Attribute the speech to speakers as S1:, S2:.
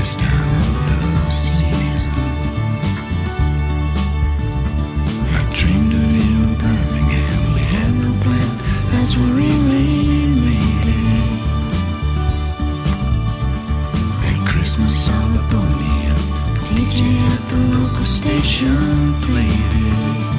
S1: this time of the season. I dreamed of you in Birmingham. We had no plan, that's where Elaine made it. That Christmas song Abonia, the DJ at the local station played it.